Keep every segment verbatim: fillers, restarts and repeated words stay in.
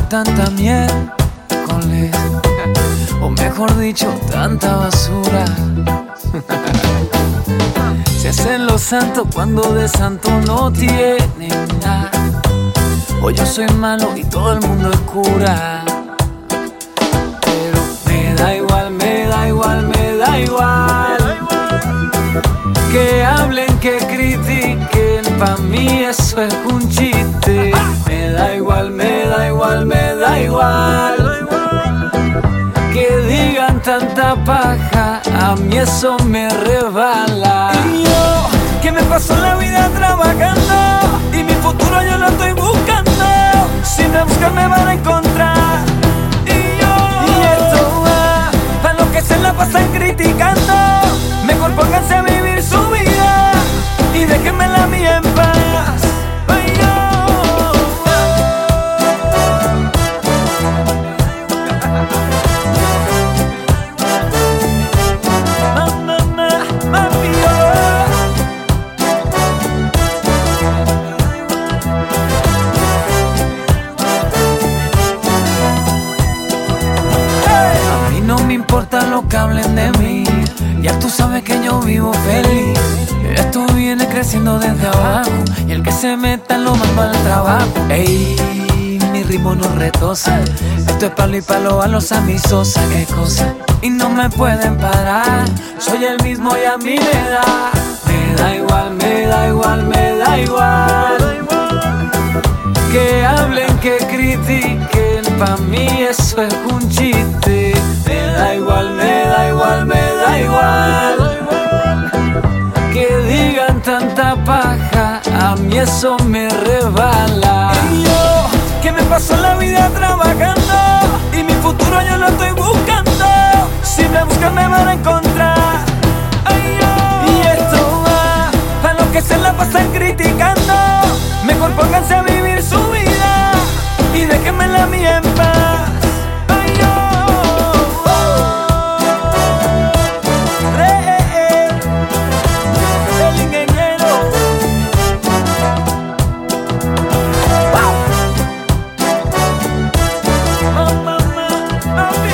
tanta miércoles, o mejor dicho, tanta basura. Se hacen los santos cuando de santo no tienen nada. O yo soy malo y todo el mundo es cura. Pero me da igual, me da igual, me da igual. Que hablen, que critiquen, pa' mí eso es un chiste. Me da igual, me da igual, me da igual. Que digan tanta paja, a mí eso me rebala. Y yo, que me paso la vida trabajando, y mi futuro yo lo estoy buscando. Si me buscan me van a encontrar. Y yo, y esto va pa' los que se la pasan criticando. Mejor pónganse a vivir su vida y déjenme la mía en paz. Ay, yo. Mamá, mami, a mí no me importa lo que hablen de mí. Ya tú sabes que yo vivo feliz. Esto viene creciendo desde abajo, y el que se meta lo mando al trabajo. Ey, mi ritmo no retosa. Esto es palo y palo a los amisosa, qué cosa. Y no me pueden parar, soy el mismo y a mí me da. Me da igual, me da igual, me da igual. Que hablen, que critiquen, pa' mí eso es un chiste. Me da igual, me da igual, me da igual. Que digan tanta paja, a mí eso me rebala. Y yo, que me paso la vida trabajando, y mi futuro yo lo estoy buscando. Si me buscan me van a encontrar. Ay, yo. Y esto va pa' los que se la pasan criticando. Mejor pónganse a vivir su vida y déjenme la mía en paz. Ay, yo. El ingeniero. Wow. Oh, mamá, mami.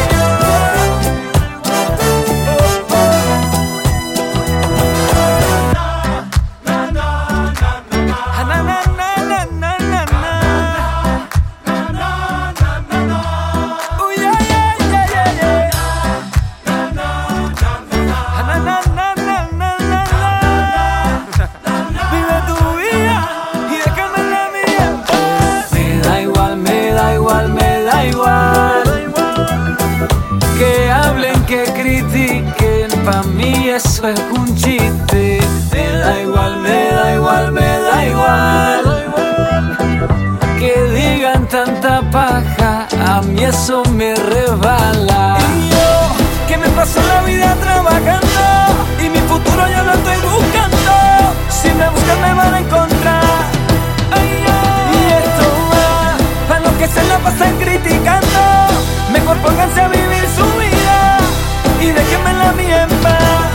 Que hablen, que critiquen, pa' mí eso es un chiste. Me da igual, me da igual, me da igual. Que digan tanta paja, a mí eso me rebala. Y yo, que me paso la vida trabajando, y mi futuro yo lo estoy buscando. Si me buscan me van a encontrar. Ay, yo. Y esto va pa' los que se la pasan criticando. Mejor pónganse a vivir su vida y déjenme la mía en paz.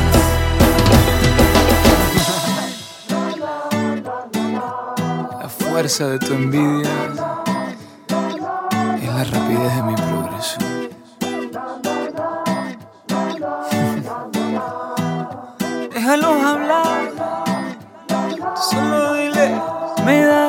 La fuerza de tu envidia es la rapidez de mi progreso. Déjalos hablar, solo dile, me da